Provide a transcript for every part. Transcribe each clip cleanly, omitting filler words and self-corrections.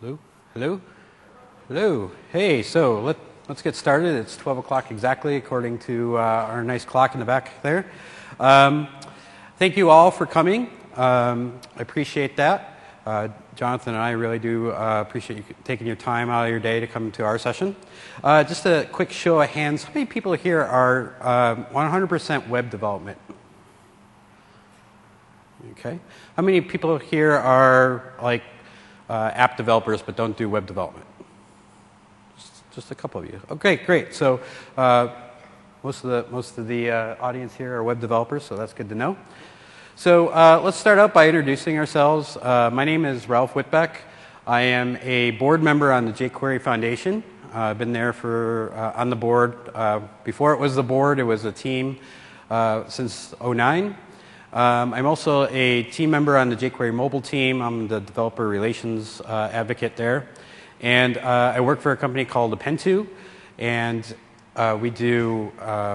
Hello? Hello? Hello. Hey, so let's get started. It's 12 o'clock exactly, according to our nice clock in the back there. Thank you all for coming. I appreciate that. Jonathan and I really do appreciate you taking your time out of your day to come to our session. Just a quick show of hands. How many people here are 100% web development? Okay. How many people here are like app developers but don't do web development? Just a couple of you. Okay, great. So most of the audience here are web developers, so that's good to know. So let's start out by introducing ourselves. My name is Ralph Whitbeck. I am a board member on the jQuery Foundation. I've been there on the board. Before it was the board, it was a team since 2009. I'm also a team member on the jQuery mobile team. I'm the developer relations advocate there. And I work for a company called Appentu, and we do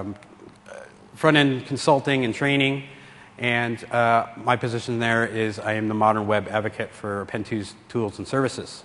front-end consulting and training. And my position there is I am the modern web advocate for Appentu's tools and services.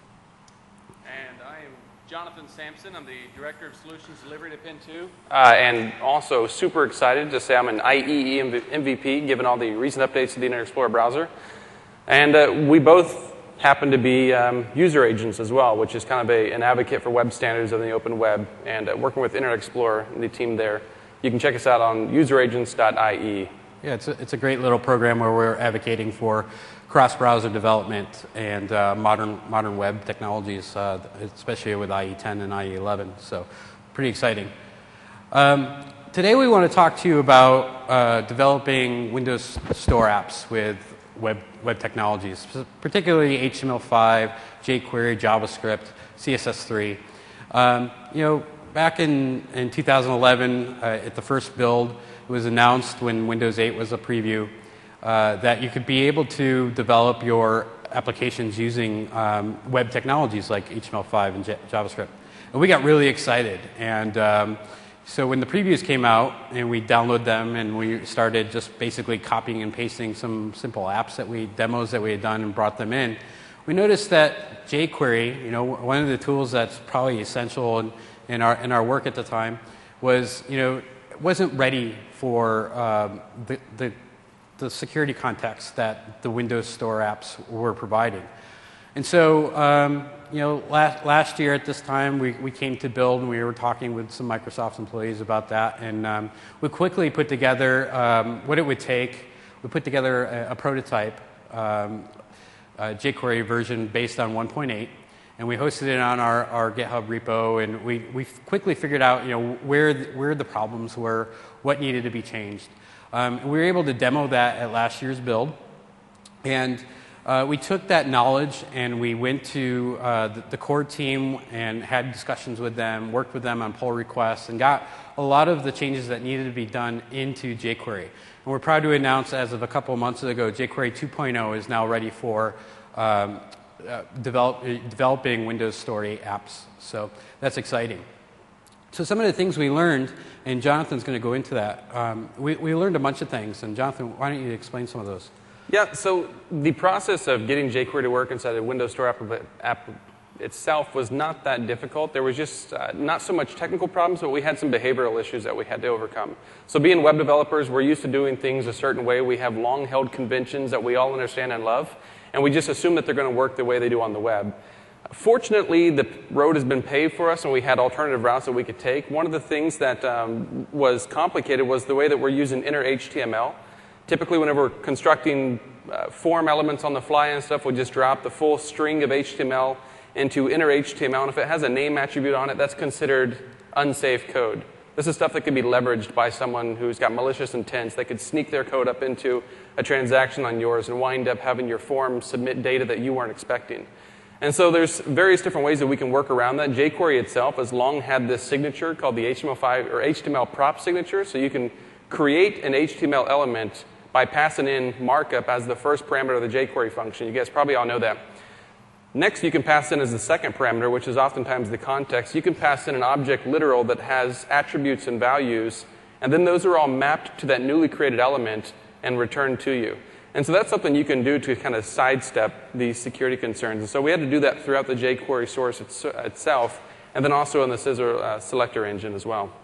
And I am Jonathan Sampson. I'm the Director of Solutions Delivery at Appentu. And also super excited to say I'm an IEE MVP, given all the recent updates to the Internet Explorer browser. And we both happen to be user agents as well, which is kind of an advocate for web standards in the open web. And working with Internet Explorer and the team there, you can check us out on useragents.ie. Yeah, it's a great little program where we're advocating for cross-browser development and modern web technologies, especially with IE10 and IE11. So pretty exciting. Today we want to talk to you about developing Windows Store apps with web technologies, particularly HTML5, jQuery, JavaScript, CSS3. Back in 2011, at the first build, it was announced when Windows 8 was a preview that you could be able to develop your applications using web technologies like HTML5 and JavaScript. And we got really excited. And so when the previews came out and we downloaded them and we started just basically copying and pasting some simple apps demos that we had done and brought them in, we noticed that jQuery, one of the tools that's probably essential in our work at the time was, wasn't ready for the security context that the Windows Store apps were providing. And so, last year at this time, we came to build, and we were talking with some Microsoft employees about that, and we quickly put together what it would take. We put together a prototype jQuery version based on 1.8, and we hosted it on our GitHub repo, and we quickly figured out where the problems were, what needed to be changed. We were able to demo that at last year's build, and we took that knowledge and we went to the core team and had discussions with them, worked with them on pull requests, and got a lot of the changes that needed to be done into jQuery. And we're proud to announce, as of a couple of months ago, jQuery 2.0 is now ready for developing Windows Store apps. So that's exciting. So some of the things we learned, and Jonathan's going to go into that, we learned a bunch of things. And Jonathan, why don't you explain some of those? Yeah, so the process of getting jQuery to work inside a Windows Store app itself was not that difficult. There was just not so much technical problems, but we had some behavioral issues that we had to overcome. So being web developers, we're used to doing things a certain way. We have long-held conventions that we all understand and love, and we just assume that they're going to work the way they do on the web. Fortunately, the road has been paved for us, and we had alternative routes that we could take. One of the things that was complicated was the way that we're using inner HTML. Typically, whenever we're constructing form elements on the fly and stuff, we just drop the full string of HTML into inner HTML, and if it has a name attribute on it, that's considered unsafe code. This is stuff that could be leveraged by someone who's got malicious intents. They could sneak their code up into a transaction on yours and wind up having your form submit data that you weren't expecting. And so there's various different ways that we can work around that. jQuery itself has long had this signature called the HTML5 or HTML prop signature, so you can create an HTML element by passing in markup as the first parameter of the jQuery function. You guys probably all know that. Next, you can pass in as the second parameter, which is oftentimes the context. You can pass in an object literal that has attributes and values, and then those are all mapped to that newly created element and returned to you. And so that's something you can do to kind of sidestep these security concerns. And so we had to do that throughout the jQuery source itself, and then also in the Scissor selector engine as well.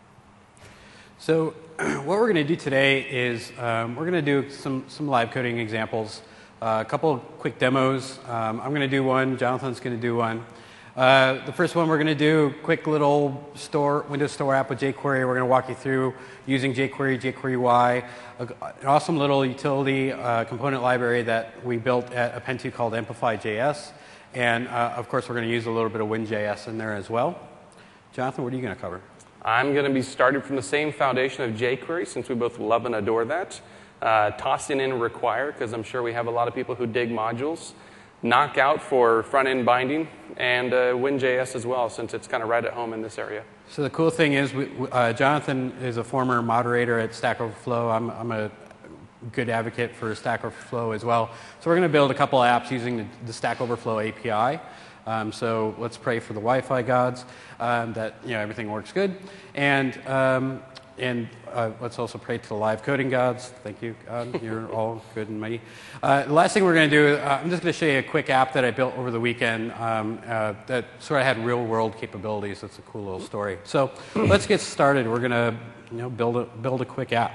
So what we're going to do today is we're going to do some live coding examples, a couple of quick demos. I'm going to do one. Jonathan's going to do one. The first one we're going to do, quick little Windows Store app with jQuery. We're going to walk you through using jQuery, jQuery UI, an awesome little utility component library that we built at Append2 called Amplify.js. And of course, we're going to use a little bit of Win.js in there as well. Jonathan, what are you going to cover? I'm going to be starting from the same foundation of jQuery, since we both love and adore that. Tossing in require, because I'm sure we have a lot of people who dig modules. Knockout for front-end binding, and Win.js as well, since it's kind of right at home in this area. So the cool thing is, Jonathan is a former moderator at Stack Overflow. I'm a good advocate for Stack Overflow as well. So we're going to build a couple of apps using the Stack Overflow API. So let's pray for the Wi-Fi gods that everything works good, and let's also pray to the live coding gods. Thank you, God. You're all good and mighty. The last thing we're going to do, I'm just going to show you a quick app that I built over the weekend that sort of had real-world capabilities. That's a cool little story. So let's get started. We're going to build a quick app.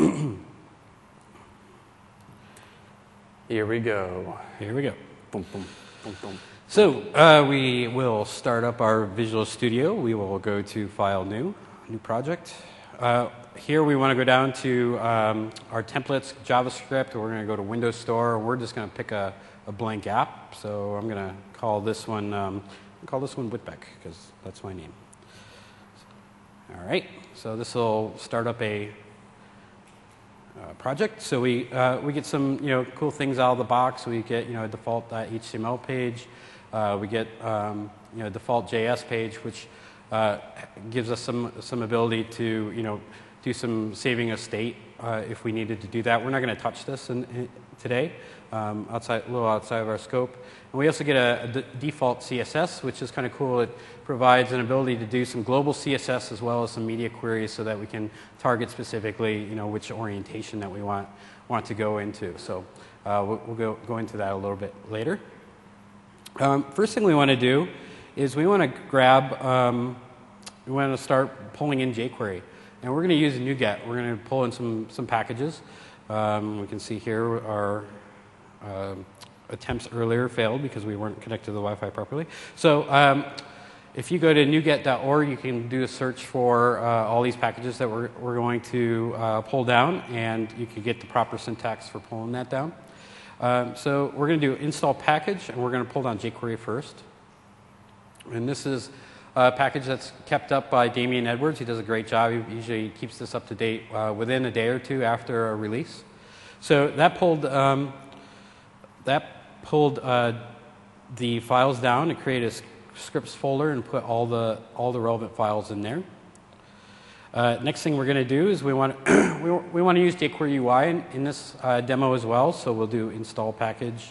Here we go. Here we go. Boom, boom, boom, boom. So we will start up our Visual Studio. We will go to File, New Project. Here we want to go down to our templates, JavaScript. We're going to go to Windows Store. We're just going to pick a blank app. So I'm going to call this one Whitbeck, because that's my name. All right. So this will start up a project. So we get some cool things out of the box. We get a default HTML page. We get a default JS page, which gives us some ability to do some saving of state if we needed to do that. We're not going to touch this today, a little outside of our scope. And we also get a default CSS, which is kind of cool. It provides an ability to do some global CSS as well as some media queries, so that we can target specifically which orientation that we want to go into. So we'll go into that a little bit later. First thing we want to do is we want to we want to start pulling in jQuery. And we're going to use NuGet. We're going to pull in some packages. We can see here our attempts earlier failed because we weren't connected to the Wi-Fi properly. So if you go to nuget.org, you can do a search for all these packages that we're going to pull down, and you can get the proper syntax for pulling that down. So we're going to do install package, and we're going to pull down jQuery first. And this is a package that's kept up by Damian Edwards. He does a great job. He usually keeps this up to date within a day or two after a release. So that pulled the files down. It created a scripts folder and put all the relevant files in there. Next thing we're going to do is we want to use jQuery UI in this demo as well. So we'll do install package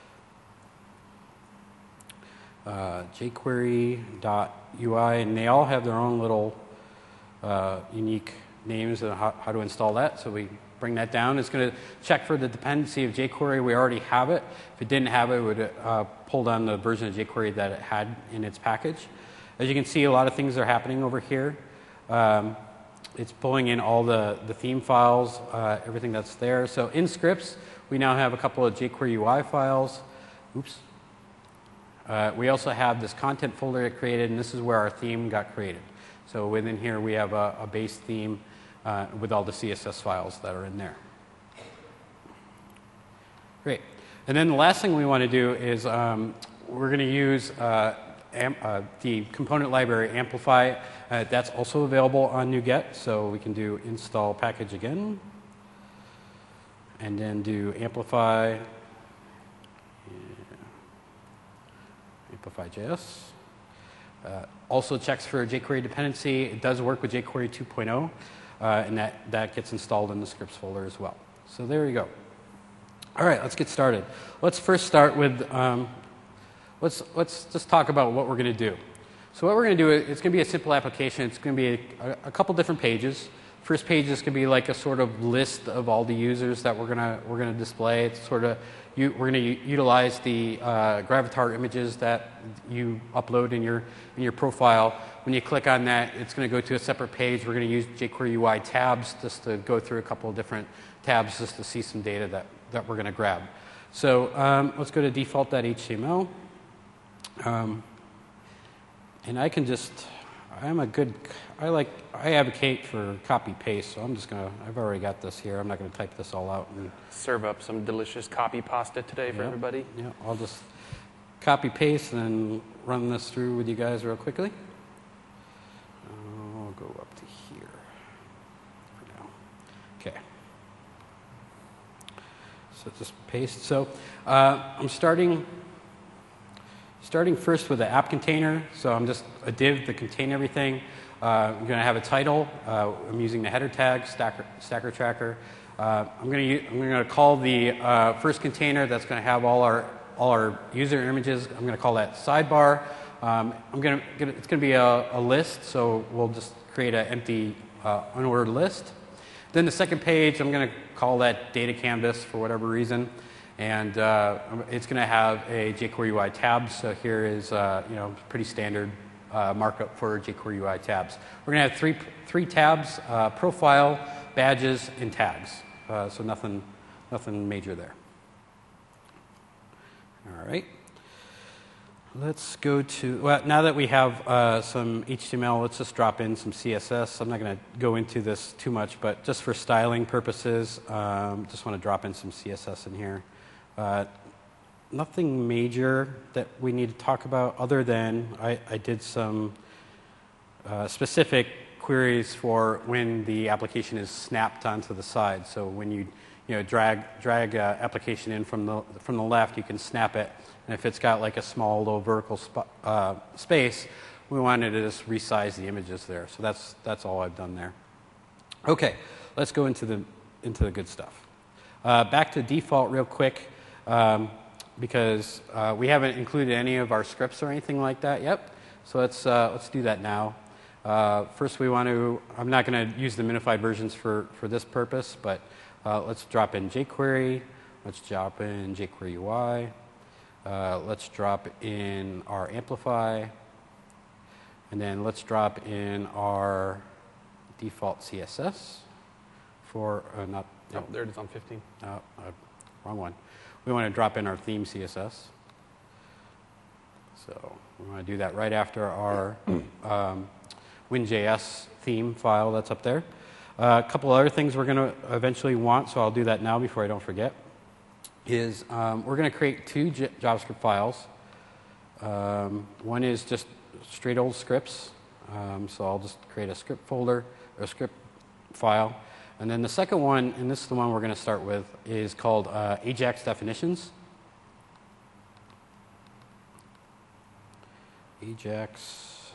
jQuery.ui, and they all have their own little unique names of how to install that. So we bring that down. It's going to check for the dependency of jQuery. We already have it. If it didn't have it, it would pull down the version of jQuery that it had in its package. As you can see, a lot of things are happening over here. It's pulling in all the theme files, everything that's there. So in scripts, we now have a couple of jQuery UI files. Oops. We also have this content folder that created, and this is where our theme got created. So within here, we have a base theme with all the CSS files that are in there. Great. And then the last thing we want to do is we're going to use the component library Amplify. That's also available on NuGet, so we can do install package again, and then do Amplify. Amplify.js. Also checks for jQuery dependency. It does work with jQuery 2.0, and that gets installed in the scripts folder as well. So there you go. All right, let's get started. Let's first start with, let's just talk about what we're going to do. So what we're going to do, it's going to be a simple application. It's going to be a couple different pages. First page is going to be like a sort of list of all the users that we're gonna display. It's sort of we're going to utilize the Gravatar images that you upload in your profile. When you click on that, it's going to go to a separate page. We're going to use jQuery UI tabs just to go through a couple of different tabs just to see some data that we're going to grab. So let's go to default.html. And I can just, I advocate for copy paste, so I've already got this here. I'm not going to type this all out. And serve up some delicious copy pasta today for everybody. Yeah, I'll just copy paste and then run this through with you guys real quickly. I'll go up to here for now. Okay. So just paste. So I'm starting first with the app container. So I'm just a div to contain everything. I'm going to have a title. I'm using the header tag, stacker tracker. I'm going to call the first container that's going to have all our user images. I'm going to call that sidebar. It's going to be a list, so we'll just create an empty unordered list. Then the second page, I'm going to call that data canvas for whatever reason, and it's going to have a jQuery UI tab. So here is pretty standard markup for jQuery UI tabs. We're going to have three tabs: profile, badges, and tags. So nothing major there. All right. Let's go to, well, now that we have some HTML, let's just drop in some CSS. I'm not going to go into this too much, but just for styling purposes, just want to drop in some CSS in here. Nothing major that we need to talk about other than I did some specific queries for when the application is snapped onto the side. So when you drag application in from the left, you can snap it. And if it's got like a small low vertical space, we wanted to just resize the images there. So that's all I've done there. Okay, let's go into the good stuff. Back to default real quick, because we haven't included any of our scripts or anything like that yet. So let's do that now. First, I'm not going to use the minified versions for this purpose, but let's drop in jQuery. Let's drop in jQuery UI. Let's drop in our Amplify, and then let's drop in our default CSS for there it is on 15. Wrong one. We want to drop in our theme CSS. So we want to do that right after our WinJS theme file that's up there. A couple other things we're going to eventually want, so I'll do that now before I don't forget. Is we're going to create two JavaScript files. One is just straight old scripts. So I'll just create a script folder, or a script file. And then the second one, and this is the one we're going to start with, is called Ajax definitions. Ajax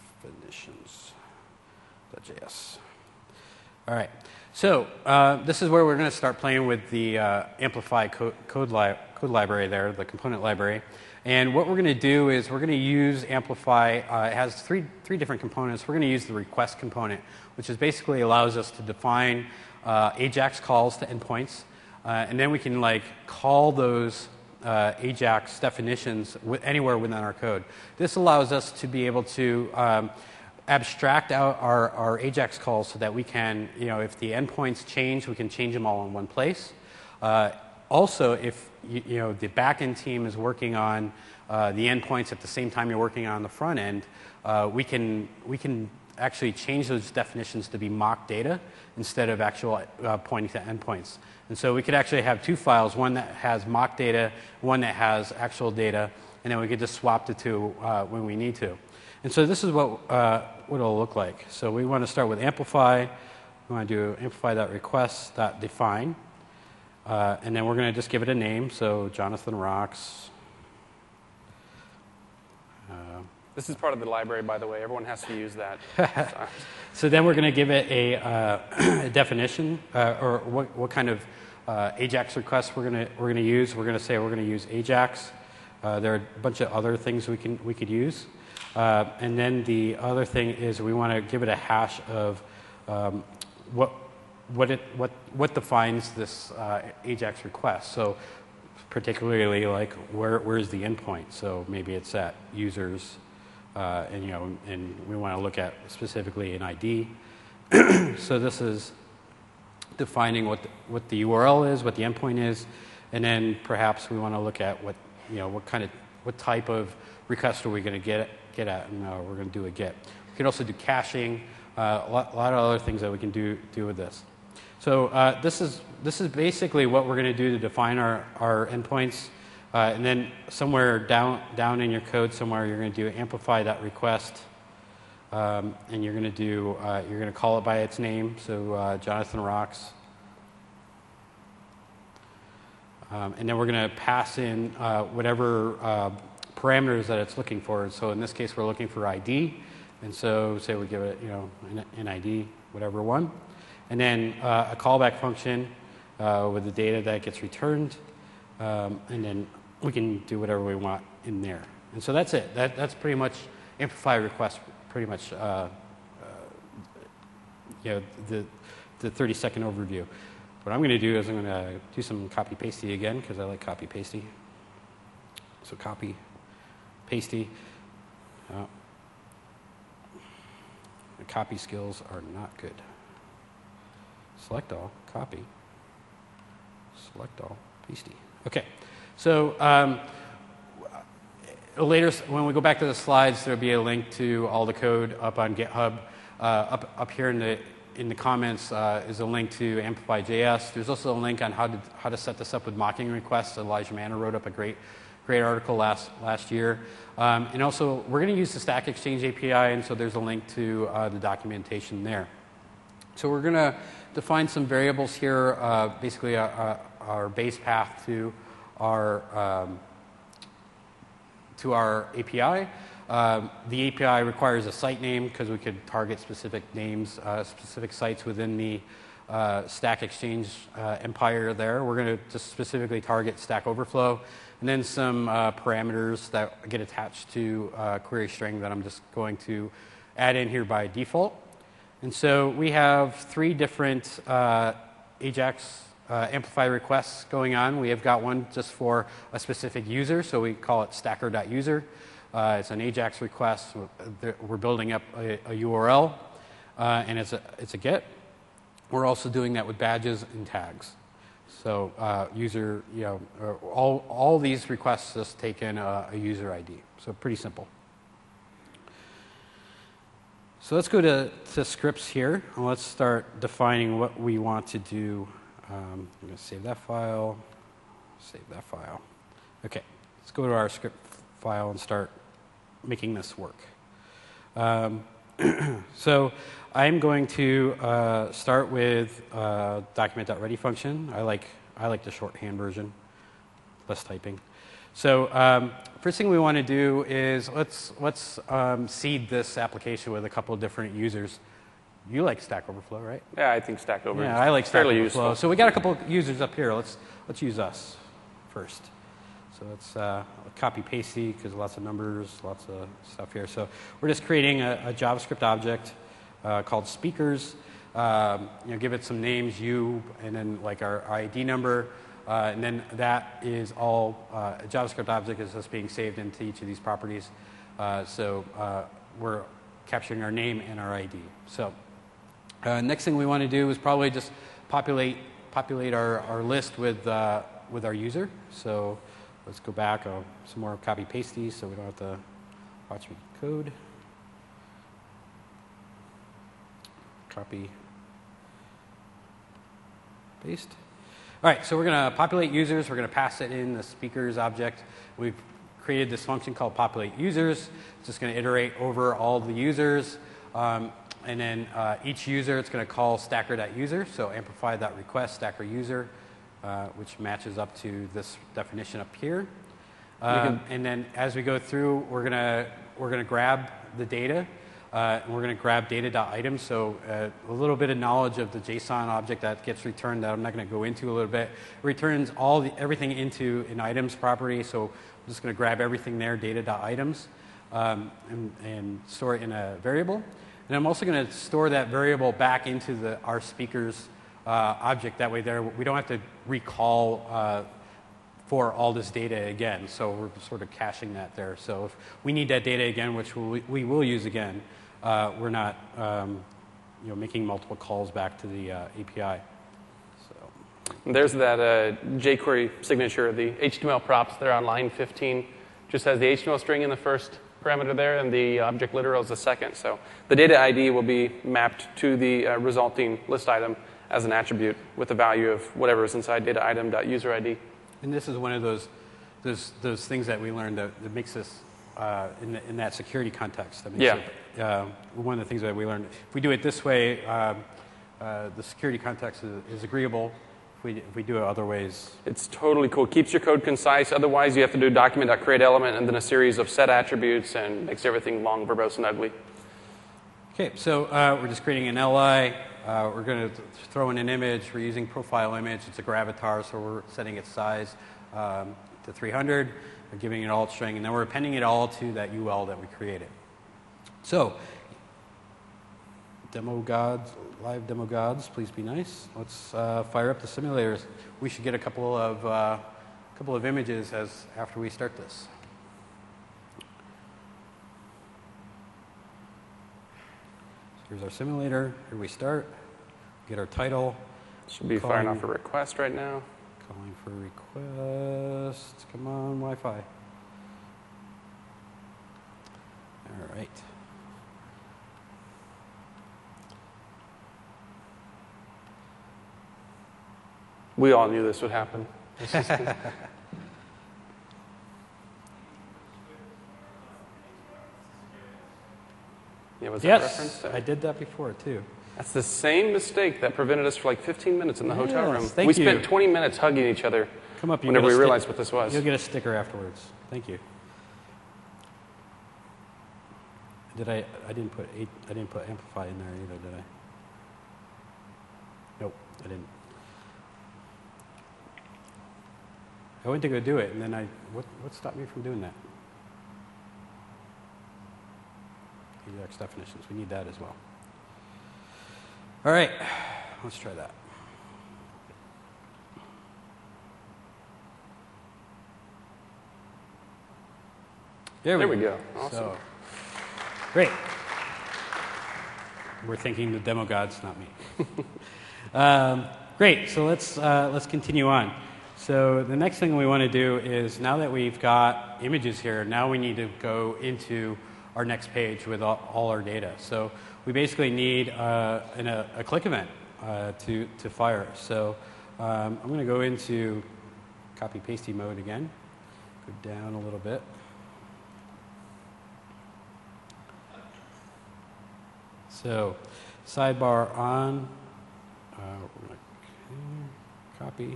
definitions.js. All right. So this is where we're going to start playing with the Amplify code library there, the component library. And what we're going to do is we're going to use Amplify. It has three different components. We're going to use the request component, which is basically allows us to define Ajax calls to endpoints. And then we can call those Ajax definitions anywhere within our code. This allows us to be able to abstract out our Ajax calls so that we can, if the endpoints change, we can change them all in one place. Also, if the backend team is working on the endpoints at the same time you're working on the front end, we can actually change those definitions to be mock data instead of actual pointing to endpoints. And so we could actually have two files, one that has mock data, one that has actual data, and then we could just swap the two when we need to. And so this is what it'll look like. So we want to start with Amplify. We want to do amplify.request.define. And then we're going to just give it a name. So Jonathan Rocks. This is part of the library, by the way. Everyone has to use that. So then we're going to give it a definition, or what kind of Ajax requests we're going to use. We're going to say we're going to use Ajax. There are a bunch of other things we could use. And then the other thing is we want to give it a hash of what defines this AJAX request. So particularly like where's the endpoint? So maybe it's at users, and we want to look at specifically an ID. So this is defining what the URL is, what the endpoint is, and then perhaps we want to look at what type of request are we going to get at, and we're going to do a get. We can also do caching, a lot of other things that we can do with this. So this is basically what we're going to do to define our endpoints, and then somewhere down in your code somewhere you're going to do amplify that request, and you're going to call it by its name. So Jonathan Rocks, and then we're going to pass in whatever parameters that it's looking for. So in this case, we're looking for ID, and so say we give it an ID, whatever one. And then a callback function with the data that gets returned, and then we can do whatever we want in there. And so that's it. That's pretty much amplify request. Pretty much, the 30-second overview. What I'm going to do is I'm going to do some copy pasty again because I like copy pasty. So copy pasty. The copy skills are not good. Select all, copy, select all, pasty. Okay, so later when we go back to the slides, there'll be a link to all the code up on GitHub. Up here in the comments is a link to Amplify.js. There's also a link on how to set this up with mocking requests. Elijah Manor wrote up a great article last year. And also, we're going to use the Stack Exchange API, and so there's a link to the documentation there. So we're going to define some variables here, basically our base path to our API. The API requires a site name because we could target specific names, specific sites within the Stack Exchange empire there. We're going to just specifically target Stack Overflow, and then some parameters that get attached to query string that I'm just going to add in here by default. And so we have 3 different AJAX Amplify requests going on. We have got one just for a specific user, so we call it stacker.user. It's an AJAX request. We're building up a URL, and it's a get. We're also doing that with badges and tags. So user, all these requests just take in a user ID. So pretty simple. So let's go to scripts here, and let's start defining what we want to do. I'm going to save that file. Okay, let's go to our script file and start making this work. So I'm going to start with document.ready function. I like the shorthand version, less typing. So first thing we want to do is let's seed this application with a couple of different users. You like Stack Overflow, right? Yeah, I think Stack Overflow. Yeah, I like Stack Overflow. Useful. So we got a couple of users up here. Let's use us first. So let's copy pasty because lots of numbers, lots of stuff here. So we're just creating a JavaScript object called speakers. Give it some names, you, and then like our ID number. And then that is all, a JavaScript object is just being saved into each of these properties. So we're capturing our name and our ID. So next thing we want to do is probably just populate our list with our user. So let's go back, some more copy pasty so we don't have to watch me code. Copy, paste. All right, so we're going to populate users. We're going to pass it in the speakers object. We've created this function called populate users. It's just going to iterate over all the users. And then each user, it's going to call stacker.user. So amplify that request, stacker user, which matches up to this definition up here. And then as we go through, we're going to grab the data. And we're going to grab data.items, so a little bit of knowledge of the JSON object that gets returned that I'm not going to go into a little bit. It returns everything into an items property, so I'm just going to grab everything there, data.items, and store it in a variable. And I'm also going to store that variable back into our speakers object. That way we don't have to recall for all this data again. So we're sort of caching that there. So if we need that data again, which we will use again, we're not making multiple calls back to the API. There's that jQuery signature, the HTML props there on line 15. Just has the HTML string in the first parameter there, and the object literal is the second. So the data ID will be mapped to the resulting list item as an attribute with the value of whatever is inside data item.userid. And this is one of those things that we learned that makes this in that security context. That makes it, one of the things that we learned. If we do it this way, the security context is agreeable. If we do it other ways. It's totally cool. Keeps your code concise. Otherwise, you have to do document.createElement and then a series of set attributes and makes everything long, verbose, and ugly. Okay, so we're just creating an LI. We're going to throw in an image. We're using profile image. It's a gravatar, so we're setting its size to 300. We're giving it alt string, and then we're appending it all to that UL that we created. So, live demo gods, please be nice. Let's fire up the simulators. We should get a couple of images after we start this. So here's our simulator. Here we start. Get our title. Should be firing off a request right now. Calling for request. Come on, Wi-Fi. All right. We all knew this would happen. Yeah, was that reference to? I did that before, too. That's the same mistake that prevented us for like 15 minutes in the hotel room. Thank we you. spent 20 minutes hugging each other Come up, whenever we realized what this was. You'll get a sticker afterwards. Thank you. I didn't put amplify in there either, did I? Nope, I didn't. I went to go do it, and then what stopped me from doing that? Ajax definitions. We need that as well. All right, let's try that. There we go. Awesome. So, great. We're thanking the demo gods, not me. Great. So let's continue on. So the next thing we want to do is, now that we've got images here, now we need to go into our next page with all our data. So we basically need a click event to fire. So I'm going to go into copy-pasty mode again. Go down a little bit. So sidebar on. We're going to copy.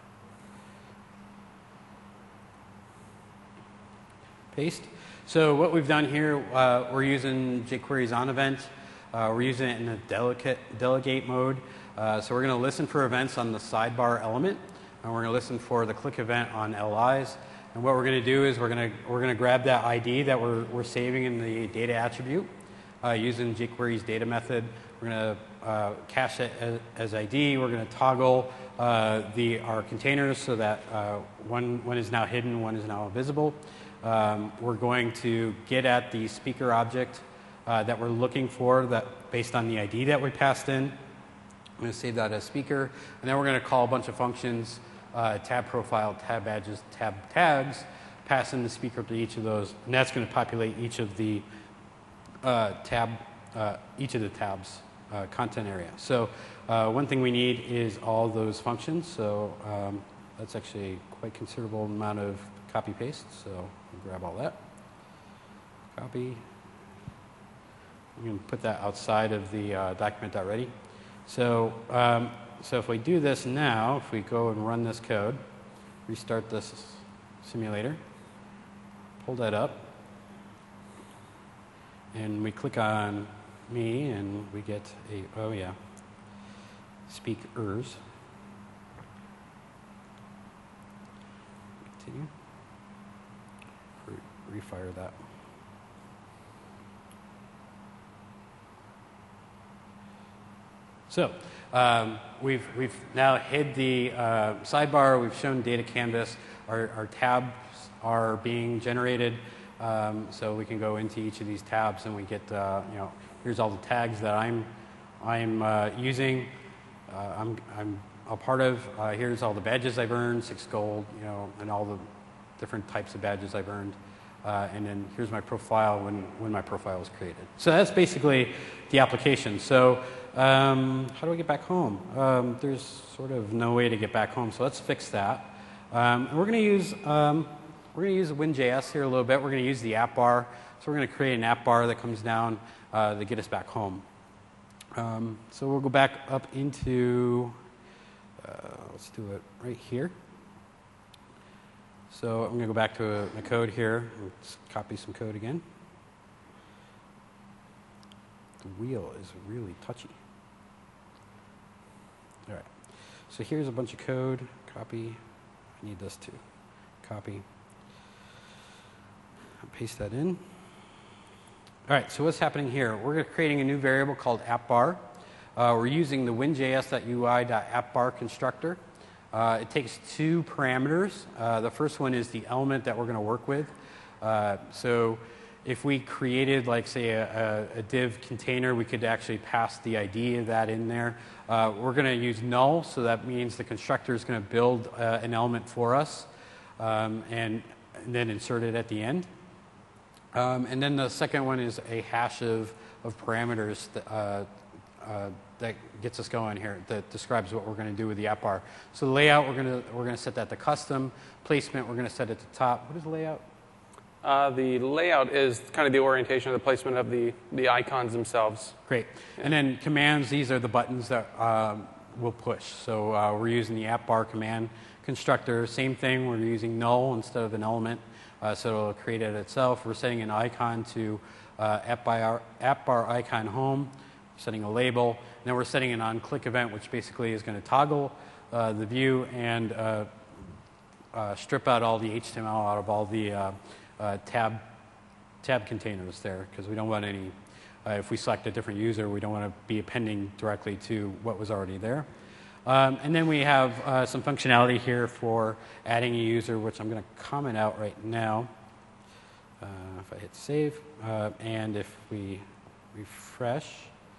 Paste. So what we've done here, we're using jQuery's on event. We're using it in a delegate mode. So we're going to listen for events on the sidebar element, and we're going to listen for the click event on LIs. And what we're going to do is we're going to grab that ID that we're saving in the data attribute using jQuery's data method. We're going to cache it as ID. We're going to toggle our containers so that one is now hidden, one is now visible. We're going to get at the speaker object that we're looking for, that based on the ID that we passed in. I'm going to save that as speaker, and then we're going to call a bunch of functions, tab profile, tab badges, tab tags, pass in the speaker to each of those, and that's going to populate each of the tabs content area. So one thing we need is all those functions. So that's actually a quite considerable amount of copy paste. So we'll grab all that. Copy. You can put that outside of the document.ready. So if we do this now, if we go and run this code, restart this simulator, pull that up, and we click on me, and we get speakers. Continue. Refire that. So we've now hid the sidebar. We've shown data canvas. Our tabs are being generated. So we can go into each of these tabs and we get, here's all the tags that I'm using. I'm a part of. Here's all the badges I've earned, 6 gold, and all the different types of badges I've earned. And then here's my profile when my profile was created. So that's basically the application. So how do I get back home? There's sort of no way to get back home. So let's fix that. And we're going to use WinJS here a little bit. We're going to use the app bar. So we're going to create an app bar that comes down to get us back home. So we'll go back up into, let's do it right here. So I'm going to go back to my code here. Let's copy some code again. The wheel is really touchy. All right. So here's a bunch of code. Copy. I need this too. Copy. Paste that in. All right, so what's happening here? We're creating a new variable called appbar. We're using the winjs.ui.appbar constructor. It takes 2 parameters. The first one is the element that we're going to work with. So if we created, like, say, a div container, we could actually pass the ID of that in there. We're going to use null, so that means the constructor is going to build an element for us and then insert it at the end. And then the second one is a hash of parameters that gets us going here, that describes what we're going to do with the app bar. So the layout, we're going to set that to custom. Placement, we're going to set it to top. What is the layout? The layout is kind of the orientation or the placement of the icons themselves. Great. Yeah. And then commands, these are the buttons that we'll push. So we're using the app bar command constructor. Same thing, we're using null instead of an element. So it'll create it itself. We're setting an icon to app bar icon home, setting a label, and then we're setting an on-click event, which basically is going to toggle the view and strip out all the HTML out of all the tab containers there, because we don't want any, if we select a different user, we don't want to be appending directly to what was already there. And then we have some functionality here for adding a user, which I'm going to comment out right now. If I hit save, and if we refresh.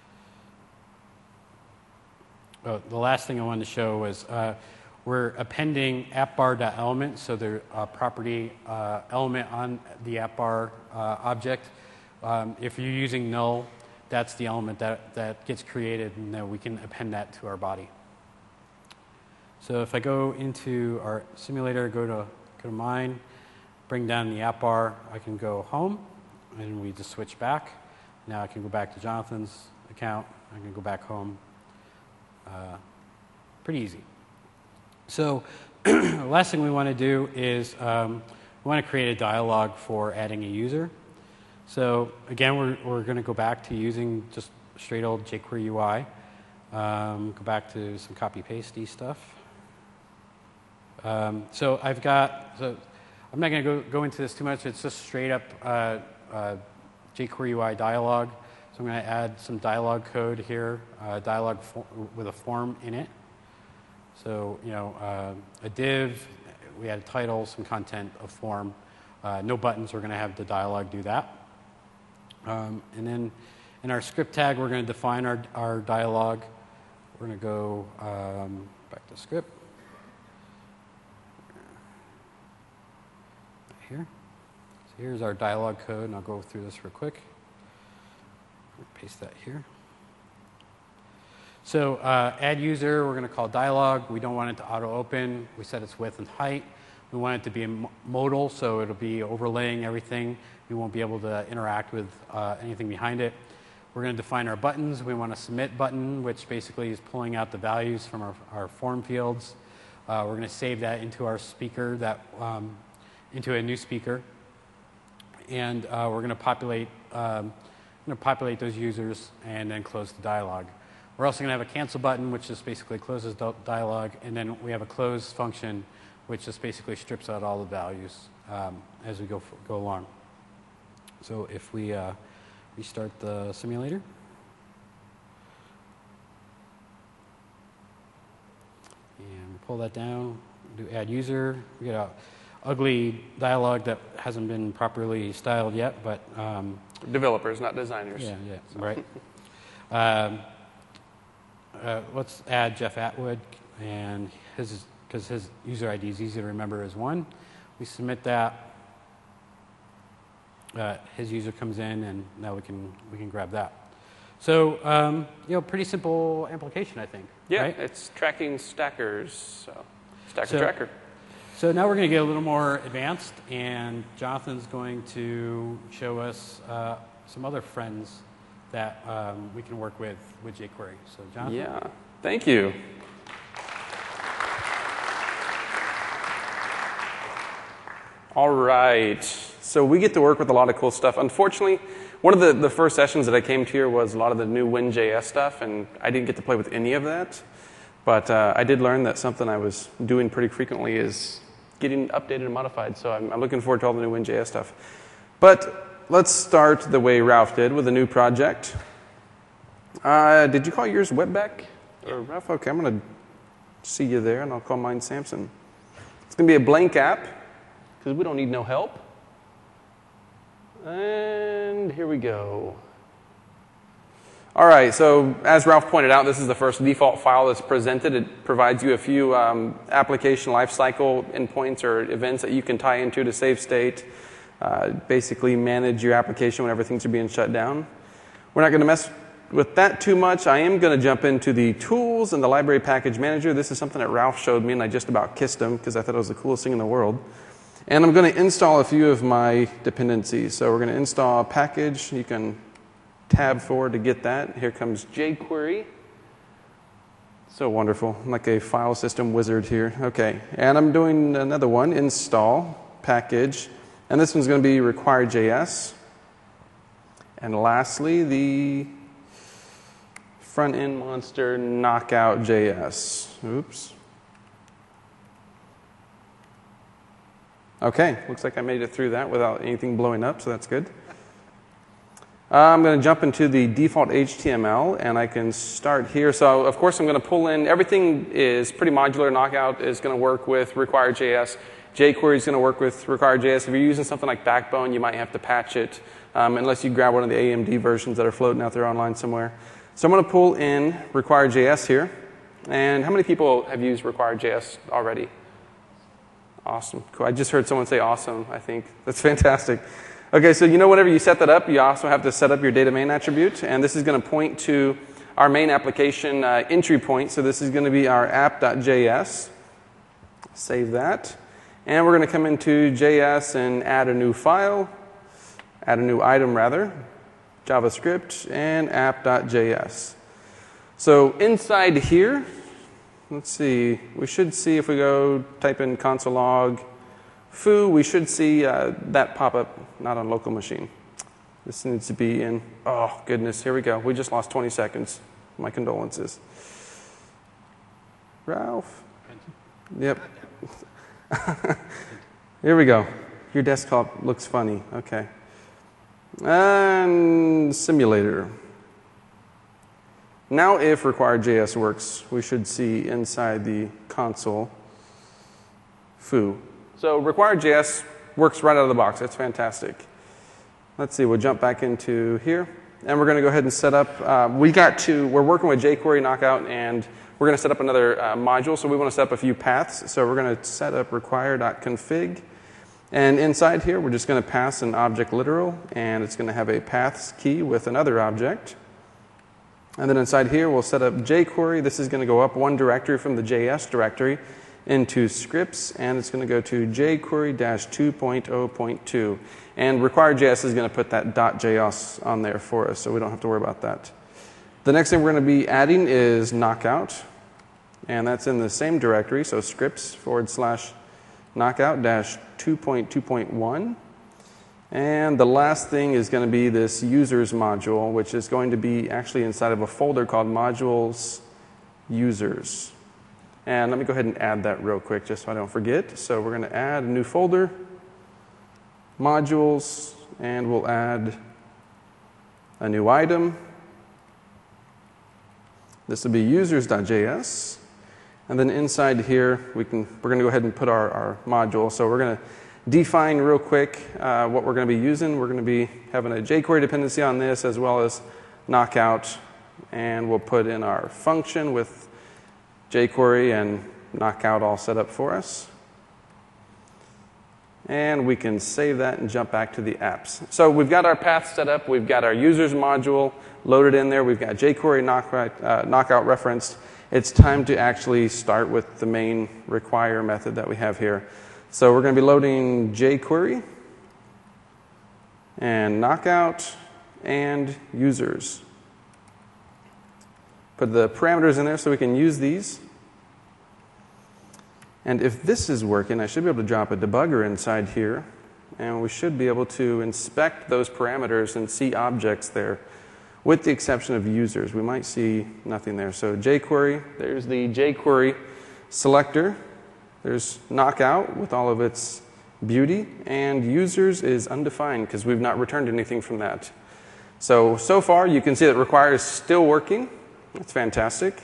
Oh, the last thing I wanted to show was we're appending appbar.element, so the property element on the appbar object. If you're using null, that's the element that gets created, and then we can append that to our body. So if I go into our simulator, go to mine, bring down the app bar, I can go home, and we just switch back. Now I can go back to Jonathan's account. I can go back home. Pretty easy. So the last thing we want to do is we want to create a dialog for adding a user. So again, we're going to go back to using just straight old jQuery UI. Go back to some copy-pasty stuff. So I'm not going to go into this too much. It's just straight up jQuery UI dialog. So I'm going to add some dialog code here, dialog with a form in it. So, a div, we add a title, some content, a form. No buttons, we're going to have the dialog do that. And then in our script tag, we're going to define our dialog. We're going to go back to script. Here. So here's our dialog code, and I'll go through this real quick. Paste that here. So add user, we're going to call dialog. We don't want it to auto-open. We set its width and height. We want it to be modal, so it'll be overlaying everything. We won't be able to interact with anything behind it. We're going to define our buttons. We want a submit button, which basically is pulling out the values from our form fields. We're going to save that into our speaker, into a new speaker. And we're going to populate those users and then close the dialog. We're also going to have a cancel button, which just basically closes dialog, and then we have a close function, which just basically strips out all the values as we go along. So if we restart the simulator. pull that down, do add user. We get a ugly dialog that hasn't been properly styled yet, but developers, not designers. Yeah, right. Let's add Jeff Atwood, and because his user ID is easy to remember as 1. We submit that. His user comes in, and now we can grab that. So pretty simple application, I think. Yeah, right? It's tracking stackers. So stacker tracker. So now we're going to get a little more advanced, and Jonathan's going to show us some other friends that we can work with jQuery. So Jonathan? Yeah, thank you. All right, so we get to work with a lot of cool stuff. Unfortunately, one of the first sessions that I came to here was a lot of the new Win.js stuff, and I didn't get to play with any of that. But I did learn that something I was doing pretty frequently is getting updated and modified. So I'm looking forward to all the new Win.js stuff. But let's start the way Ralph did with a new project. Did you call yours Webback? Or Ralph? Okay, I'm going to see you there, and I'll call mine Samson. It's going to be a blank app, because we don't need no help. And here we go. All right, so as Ralph pointed out, this is the first default file that's presented. It provides you a few application lifecycle endpoints or events that you can tie into to save state, basically manage your application whenever things are being shut down. We're not going to mess with that too much. I am going to jump into the tools and the library package manager. This is something that Ralph showed me, and I just about kissed him because I thought it was the coolest thing in the world. And I'm going to install a few of my dependencies. So we're going to install a package. You can tab forward to get that. Here comes jQuery. So wonderful. I'm like a file system wizard here. Okay, and I'm doing another one, install package. And this one's going to be require.js. And lastly, the front-end monster knockout.js. Oops. Okay, looks like I made it through that without anything blowing up, so that's good. I'm going to jump into the default HTML, and I can start here. So, of course, I'm going to pull in, everything is pretty modular. Knockout is going to work with require.js. jQuery is going to work with require.js. If you're using something like Backbone, you might have to patch it, unless you grab one of the AMD versions that are floating out there online somewhere. So I'm going to pull in require.js here. And how many people have used require.js already? Awesome. Cool. I just heard someone say awesome, I think. That's fantastic. Okay, so whenever you set that up, you also have to set up your data main attribute. And this is going to point to our main application entry point. So this is going to be our app.js. Save that. And we're going to come into JS and add a new file. Add a new item, rather. JavaScript and app.js. So inside here, let's see, we should see if we go type in console log foo, we should see that pop up, not on local machine. This needs to be in, oh goodness, here we go. We just lost 20 seconds. My condolences. Ralph? Yep. Here we go. Your desktop looks funny. Okay. And simulator. Now if require.js works, we should see inside the console foo. So require.js works right out of the box. That's fantastic. Let's see, we'll jump back into here. And we're going to go ahead and set up, we're working with jQuery Knockout, and we're going to set up another module. So we want to set up a few paths. So we're going to set up require.config. And inside here, we're just going to pass an object literal, and it's going to have a paths key with another object. And then inside here, we'll set up jQuery. This is going to go up one directory from the JS directory into scripts, and it's going to go to jQuery-2.0.2. And require.js is going to put that .js on there for us, so we don't have to worry about that. The next thing we're going to be adding is knockout, and that's in the same directory, so scripts/knockout-2.2.1. And the last thing is going to be this users module, which is going to be actually inside of a folder called modules users. And let me go ahead and add that real quick just so I don't forget. So we're going to add a new folder, modules, and we'll add a new item. This will be users.js. And then inside here, we're going to go ahead and put our module. So we're going to define real quick what we're going to be using. We're going to be having a jQuery dependency on this as well as knockout. And we'll put in our function with jQuery and knockout all set up for us. And we can save that and jump back to the apps. So we've got our path set up. We've got our users module loaded in there. We've got jQuery knockout referenced. It's time to actually start with the main require method that we have here. So we're going to be loading jQuery and knockout and users. Put the parameters in there so we can use these. And if this is working, I should be able to drop a debugger inside here. And we should be able to inspect those parameters and see objects there, with the exception of users. We might see nothing there. So jQuery, there's the jQuery selector. There's knockout with all of its beauty. And users is undefined because we've not returned anything from that. So far, you can see that require is still working. That's fantastic.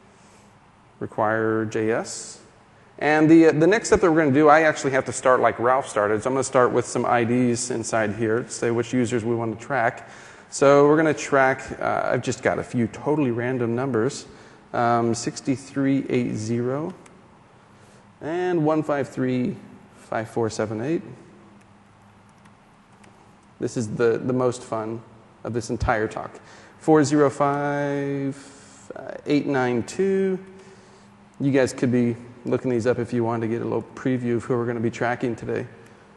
Require.js. And the next step that we're going to do, I actually have to start like Ralph started. So I'm going to start with some IDs inside here to say which users we want to track. So we're going to track, I've just got a few totally random numbers, 6380 and 1535478. This is the most fun of this entire talk. 405892. You guys could be looking these up if you wanted to get a little preview of who we're going to be tracking today.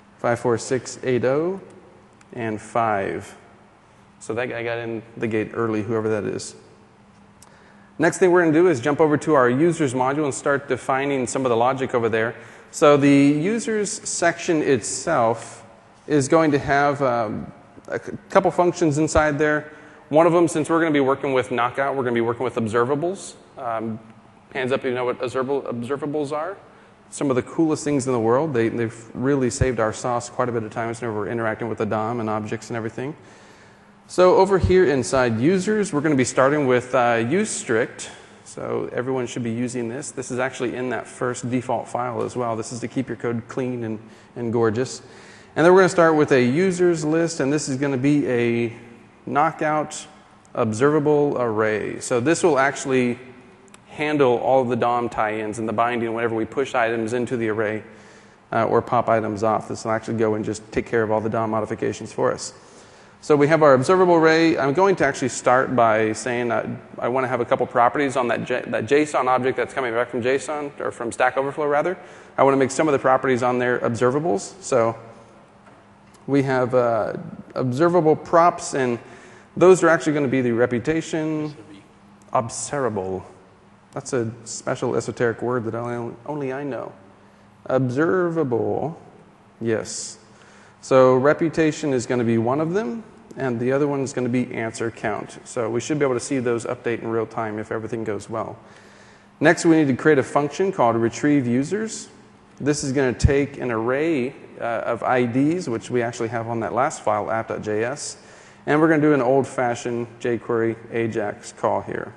54680 and 5. So that guy got in the gate early, whoever that is. Next thing we're going to do is jump over to our users module and start defining some of the logic over there. So the users section itself is going to have a couple functions inside there. One of them, since we're going to be working with knockout, we're going to be working with observables. Hands up if you know what observables are. Some of the coolest things in the world. They've really saved our sauce quite a bit of times whenever we're interacting with the DOM and objects and everything. So over here inside users, we're going to be starting with useStrict. So everyone should be using this. This is actually in that first default file as well. This is to keep your code clean and gorgeous. And then we're going to start with a users list, and this is going to be a knockout observable array. So this will actually handle all of the DOM tie-ins and the binding whenever we push items into the array or pop items off. This will actually go and just take care of all the DOM modifications for us. So we have our observable array. I'm going to actually start by saying I want to have a couple properties on that JSON object that's coming back from JSON, or from Stack Overflow rather. I want to make some of the properties on there observables. So we have observable props, and those are actually going to be the reputation observable. That's a special esoteric word that only I know. Observable, yes. So reputation is going to be one of them, and the other one is going to be answer count. So we should be able to see those update in real time if everything goes well. Next, we need to create a function called retrieve users. This is going to take an array of IDs, which we actually have on that last file, app.js, and we're going to do an old-fashioned jQuery AJAX call here.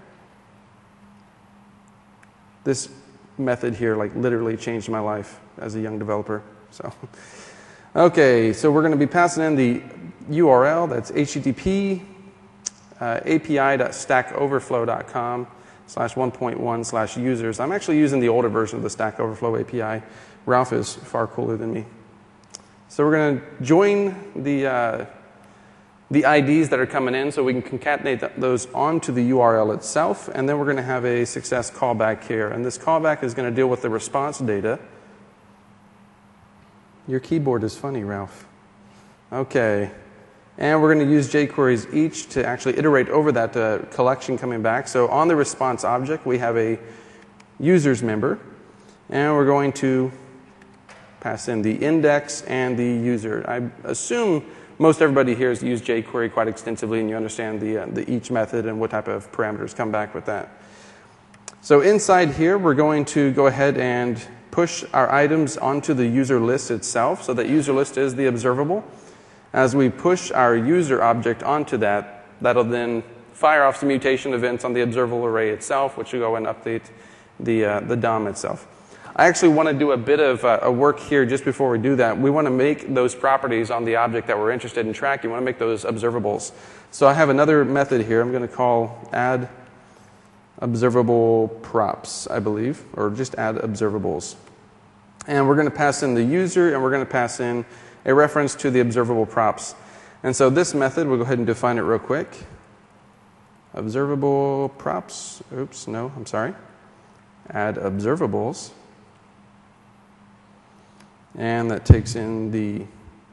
This method here literally changed my life as a young developer. Okay, so we're going to be passing in the URL. That's http api.stackoverflow.com/1.1/users. I'm actually using the older version of the Stack Overflow API. Ralph is far cooler than me. So we're going to join the IDs that are coming in so we can concatenate those onto the URL itself, and then we're going to have a success callback here. And this callback is going to deal with the response data. Your keyboard is funny, Ralph. Okay. And we're going to use jQuery's each to actually iterate over that collection coming back. So on the response object, we have a users member, and we're going to pass in the index and the user. I assume most everybody here has used jQuery quite extensively, and you understand the each method and what type of parameters come back with that. So inside here, we're going to go ahead and push our items onto the user list itself. So that user list is the observable. As we push our user object onto that, that'll then fire off some mutation events on the observable array itself, which will go and update the DOM itself. I actually want to do a bit of a work here just before we do that. We want to make those properties on the object that we're interested in tracking. We want to make those observables. So I have another method here I'm going to call add observable props, I believe, or just add observables. And we're going to pass in the user, and we're going to pass in a reference to the observable props. And so this method, we'll go ahead and define it real quick. Observable props. Oops, no, I'm sorry. Add observables. And that takes in the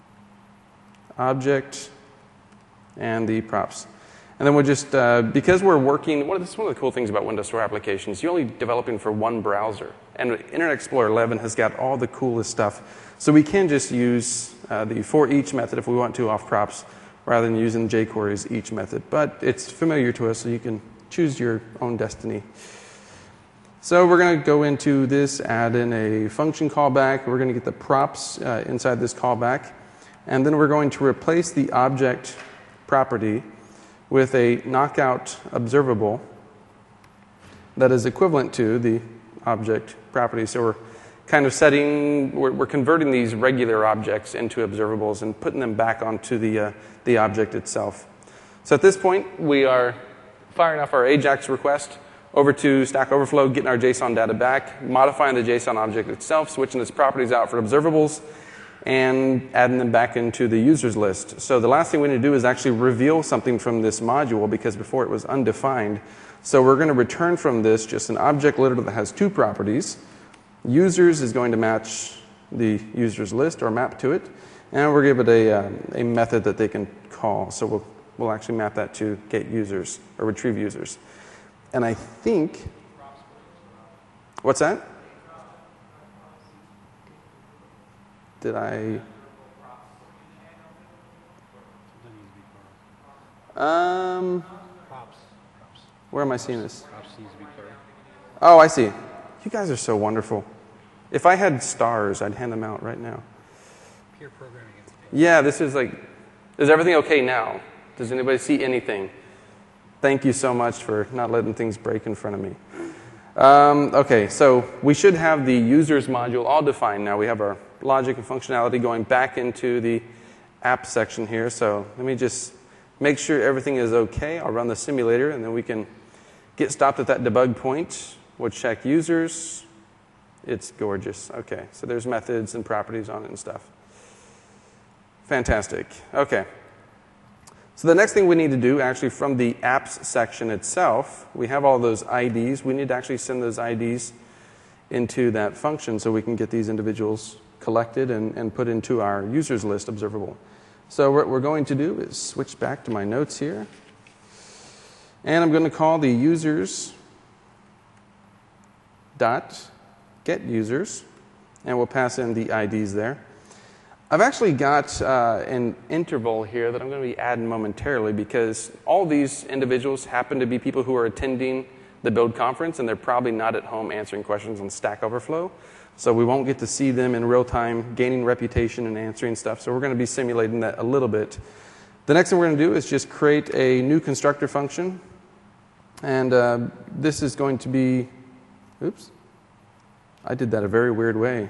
object and the props. And then we'll just, because we're working, this is one of the cool things about Windows Store applications. You're only developing for one browser. And Internet Explorer 11 has got all the coolest stuff. So we can just use the for each method if we want to off props, rather than using jQuery's each method. But it's familiar to us, so you can choose your own destiny. So we're going to go into this, add in a function callback. We're going to get the props inside this callback. And then we're going to replace the object property with a knockout observable that is equivalent to the object property. So we're kind of we're converting these regular objects into observables and putting them back onto the object itself. So at this point, we are firing off our AJAX request over to Stack Overflow, getting our JSON data back, modifying the JSON object itself, switching its properties out for observables, and adding them back into the users list. So the last thing we need to do is actually reveal something from this module, because before it was undefined. So we're going to return from this just an object literally that has two properties. Users is going to match the users list or map to it, and we'll give it a method that they can call. So we'll actually map that to get users or retrieve users. And I think, what's that? Did I? Where am I seeing this? Oh, I see. You guys are so wonderful. If I had stars, I'd hand them out right now. Peer programming. Yeah, this is is everything okay now? Does anybody see anything? Thank you so much for not letting things break in front of me. Okay, so we should have the users module all defined now. We have our logic and functionality going back into the app section here. So let me just make sure everything is okay. I'll run the simulator, and then we can get stopped at that debug point. We'll check users. It's gorgeous. Okay, so there's methods and properties on it and stuff. Fantastic. Okay. So the next thing we need to do, actually from the apps section itself, we have all those IDs. We need to actually send those IDs into that function so we can get these individuals collected and put into our users list observable. So what we're going to do is switch back to my notes here. And I'm going to call the users dot get users, and we'll pass in the IDs there. I've actually got an interval here that I'm going to be adding momentarily, because all these individuals happen to be people who are attending the Build conference, and they're probably not at home answering questions on Stack Overflow. So we won't get to see them in real time gaining reputation and answering stuff. So we're going to be simulating that a little bit. The next thing we're going to do is just create a new constructor function. And this is going to be, oops, I did that a very weird way.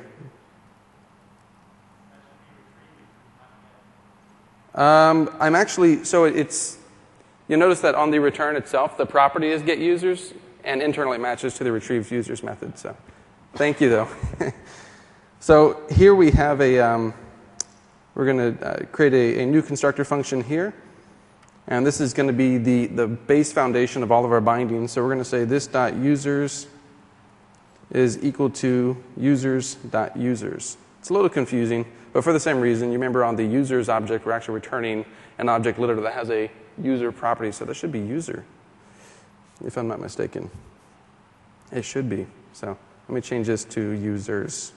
I'm actually, so it's, you'll notice that on the return itself, the property is get users, and internally it matches to the retrieved users method. So thank you, though. So here we have we're going to create a new constructor function here. And this is going to be the base foundation of all of our bindings. So we're going to say this dot users is equal to users dot users. It's a little confusing, but for the same reason, you remember on the users object, we're actually returning an object literally that has a user property. So that should be user, if I'm not mistaken. It should be. So let me change this to users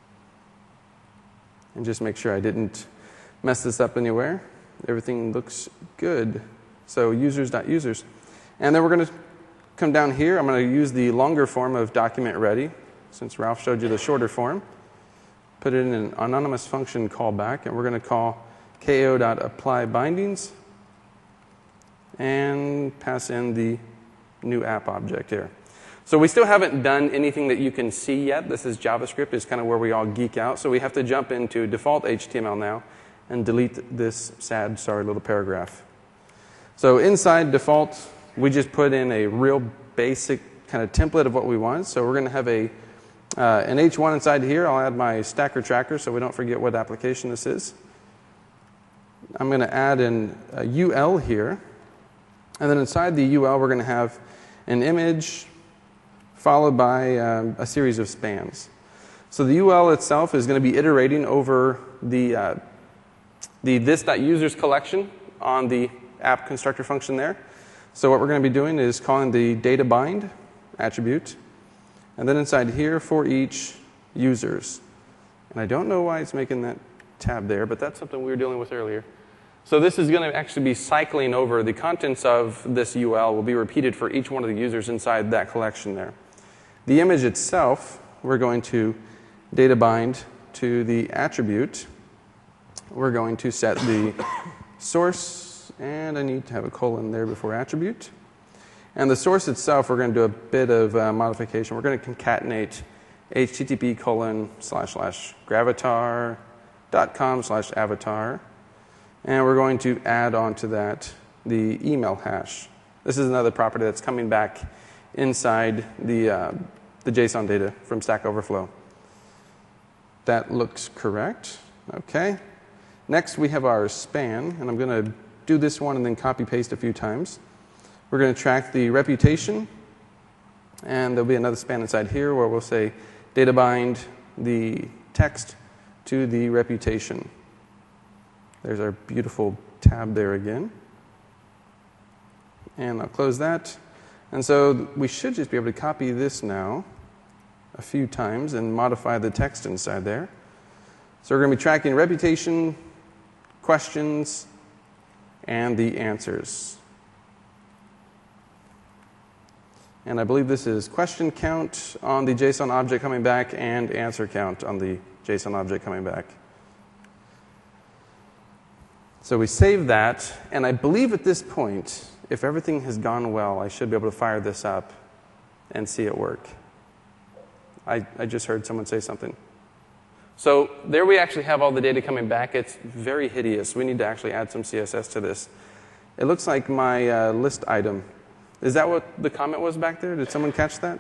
and just make sure I didn't mess this up anywhere. Everything looks good. So users.users. And then we're going to come down here. I'm going to use the longer form of document ready, since Ralph showed you the shorter form. Put it in an anonymous function callback, and we're going to call ko.applyBindings and pass in the new app object here. So we still haven't done anything that you can see yet. This is JavaScript. It's kind of where we all geek out. So we have to jump into default HTML now and delete this sad, sorry little paragraph. So inside default, we just put in a real basic kind of template of what we want. So we're going to have an H1 inside here. I'll add my stacker tracker so we don't forget what application this is. I'm going to add a UL here. And then inside the UL, we're going to have an image followed by a series of spans. So the UL itself is going to be iterating over the this.users collection on the app constructor function there. So what we're going to be doing is calling the dataBind attribute. And then inside here, for each users. And I don't know why it's making that tab there, but that's something we were dealing with earlier. So this is going to actually be cycling over the contents of this UL will be repeated for each one of the users inside that collection there. The image itself, we're going to data bind to the attribute. We're going to set the source, and I need to have a colon there before attribute. And the source itself, we're going to do a bit of modification. We're going to concatenate http://gravatar.com/avatar. And we're going to add onto that the email hash. This is another property that's coming back inside the JSON data from Stack Overflow. That looks correct. Okay. Next, we have our span, and I'm going to do this one and then copy paste a few times. We're going to track the reputation, and there'll be another span inside here where we'll say data bind the text to the reputation. There's our beautiful tab there again. And I'll close that. And so we should just be able to copy this now a few times and modify the text inside there. So we're going to be tracking reputation, questions, and the answers. And I believe this is question count on the JSON object coming back and answer count on the JSON object coming back. So we save that, and I believe at this point, if everything has gone well, I should be able to fire this up and see it work. I just heard someone say something. So there we actually have all the data coming back. It's very hideous. We need to actually add some CSS to this. It looks like my list item. Is that what the comment was back there? Did someone catch that?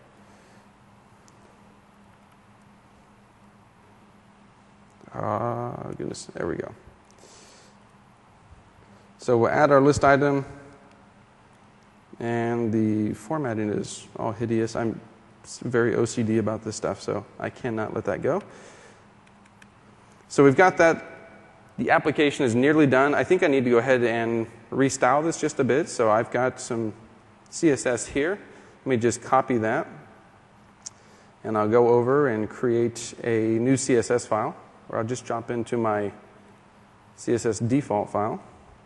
Goodness, there we go. So we'll add our list item, and the formatting is all hideous. I'm very OCD about this stuff, so I cannot let that go. So we've got that. The application is nearly done. I think I need to go ahead and restyle this just a bit. So I've got some CSS here. Let me just copy that. And I'll go over and create a new CSS file, or I'll just jump into my CSS default file.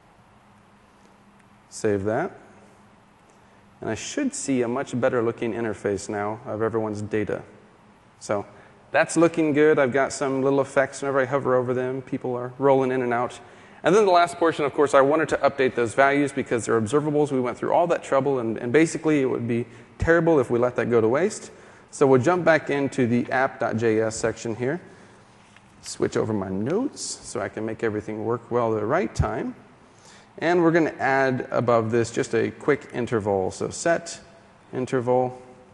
Save that. And I should see a much better looking interface now of everyone's data. So that's looking good. I've got some little effects whenever I hover over them. People are rolling in and out. And then the last portion, of course, I wanted to update those values because they're observables. We went through all that trouble, and basically it would be terrible if we let that go to waste. So we'll jump back into the app.js section here. Switch over my notes so I can make everything work well at the right time. And we're going to add above this just a quick interval. So set interval.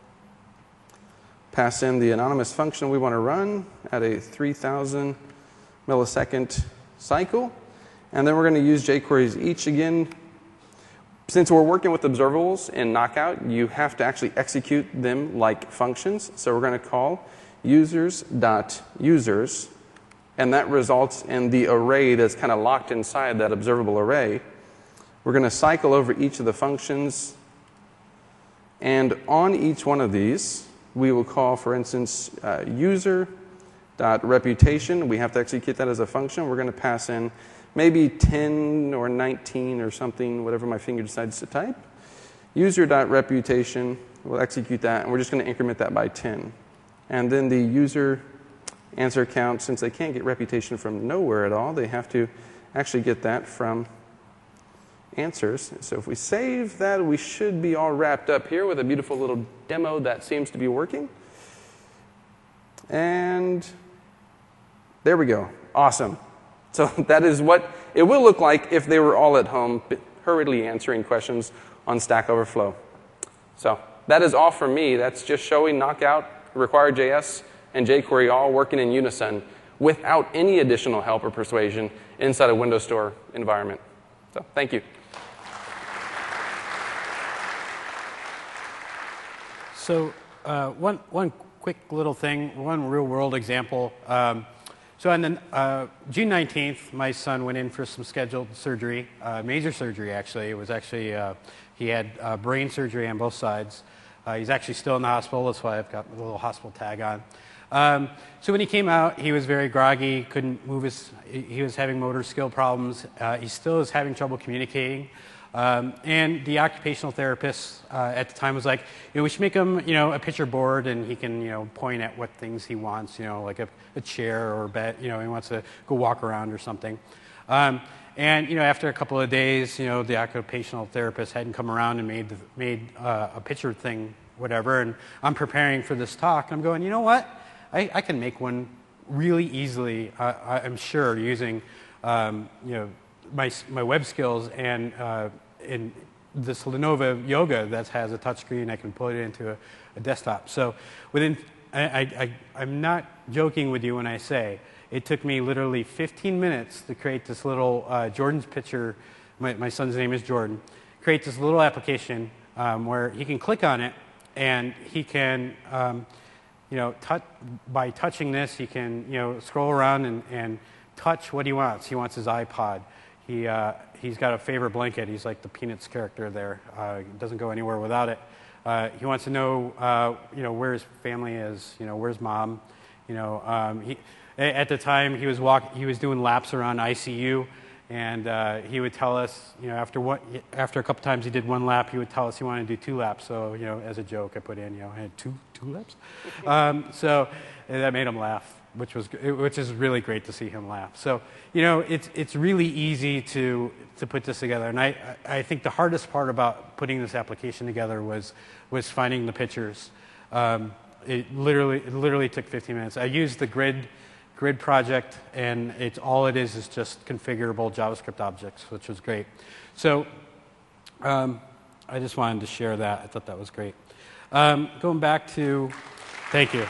Pass in the anonymous function we want to run at a 3,000 millisecond cycle. And then we're going to use jQuery's each again. Since we're working with observables in Knockout, you have to actually execute them like functions. So we're going to call users.users. And that results in the array that's kind of locked inside that observable array. We're going to cycle over each of the functions. And on each one of these, we will call, for instance, user.reputation. We have to execute that as a function. We're going to pass in maybe 10 or 19 or something, whatever my finger decides to type. User.reputation, we'll execute that, and we're just going to increment that by 10. And then the user answer count, since they can't get reputation from nowhere at all, they have to actually get that from answers. So if we save that, we should be all wrapped up here with a beautiful little demo that seems to be working. And there we go. Awesome. So that is what it will look like if they were all at home hurriedly answering questions on Stack Overflow. So that is all from me. That's just showing Knockout, Require.js, and jQuery all working in unison without any additional help or persuasion inside a Windows Store environment. So thank you. So one quick little thing, one real-world example. So on June 19th, my son went in for some scheduled surgery, major surgery, actually. It was actually, he had brain surgery on both sides. He's actually still in the hospital. That's why I've got a little hospital tag on. So when he came out, he was very groggy, couldn't move he was having motor skill problems. He still is having trouble communicating. And the occupational therapist at the time was like, we should make him, a picture board, and he can, point at what things he wants, like a chair or a bed, he wants to go walk around or something. And, after a couple of days, the occupational therapist hadn't come around and made a picture thing, whatever, and I'm preparing for this talk, and I'm going, you know what? I can make one really easily, I'm sure, using, my web skills and in this Lenovo Yoga that has a touchscreen. I can put it into a desktop. So I'm not joking with you when I say it took me literally 15 minutes to create this little Jordan's picture. My son's name is Jordan. Create this little application where he can click on it and he can, by touching this, he can, scroll around and touch what he wants. He wants his iPod. He's got a favorite blanket. He's like the Peanuts character there. Doesn't go anywhere without it. He wants to know, where his family is. Where's mom? At the time he was doing laps around ICU, and he would tell us, after a couple times he did one lap, he would tell us he wanted to do 2 laps. So, as a joke, I put in, I had two laps. So that made him laugh, which is really great to see him laugh. So, it's really easy to put this together. And I think the hardest part about putting this application together was finding the pictures. It literally took 15 minutes. I used the grid project, and all it is just configurable JavaScript objects, which was great. So I just wanted to share that. I thought that was great. Going back to, thank you.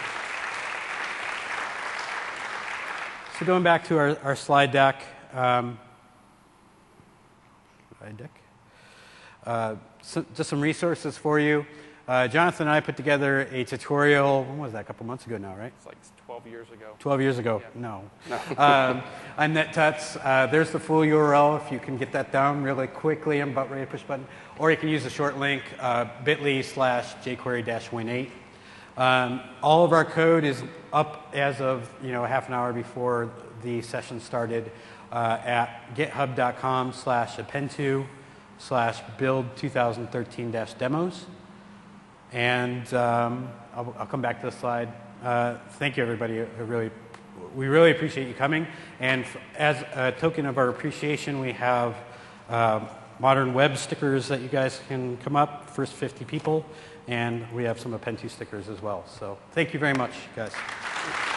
So going back to our slide deck, just some resources for you. Jonathan and I put together a tutorial, when was that, a couple months ago now, right? It's like 12 years ago. 12 years ago, yeah. No. On NetTuts, there's the full URL if you can get that down really quickly. I'm about ready to push the button. Or you can use the short link, bit.ly/jQuery-win8. All of our code is up as of half an hour before the session started at github.com/append2/build2013-demos. And I'll come back to the slide. Thank you, everybody. We really appreciate you coming. And as a token of our appreciation, we have modern web stickers that you guys can come up, first 50 people. And we have some Append2 stickers as well. So thank you very much, guys.